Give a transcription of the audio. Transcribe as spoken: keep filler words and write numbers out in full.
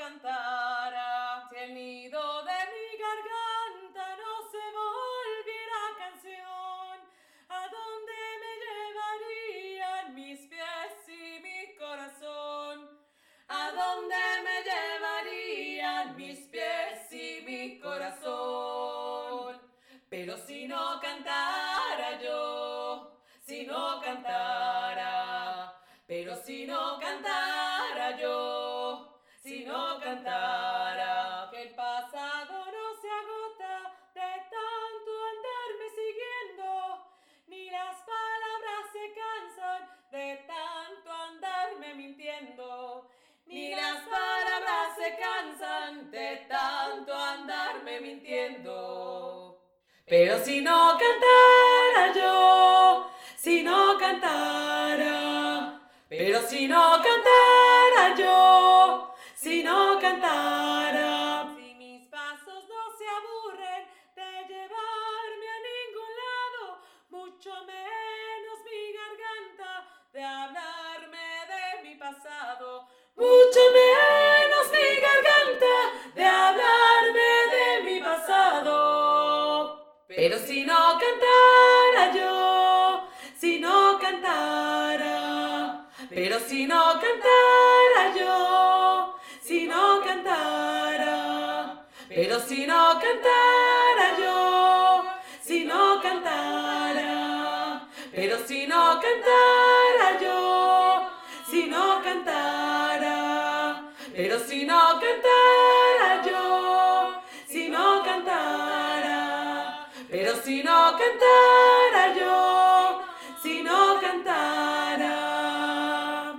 cantara, si el nido de mi garganta no se volviera canción, ¿a dónde me llevarían mis pies y mi corazón? ¿A dónde me llevarían mis pies y mi corazón? Pero si no cantara yo, si no cantara, pero si no cantara yo, si no cantara, que el pasado no se agota de tanto andarme siguiendo, ni las palabras se cansan de tanto andarme mintiendo, ni las palabras se cansan de tanto andarme mintiendo. Pero si no cantara yo, si no cantara, pero si no cantara yo, si no cantara, si mis pasos no se aburren de llevarme a ningún lado, mucho menos mi garganta de hablarme de mi pasado, mucho menos mi garganta de hablarme de mi pasado. Pero si no cantara yo, si no cantara, pero si no cantara yo, si no cantara, pero si no cantara yo, si no cantara, pero si no cantara yo, si no cantara, pero si no cantara yo, si no cantara, pero si no cantara yo.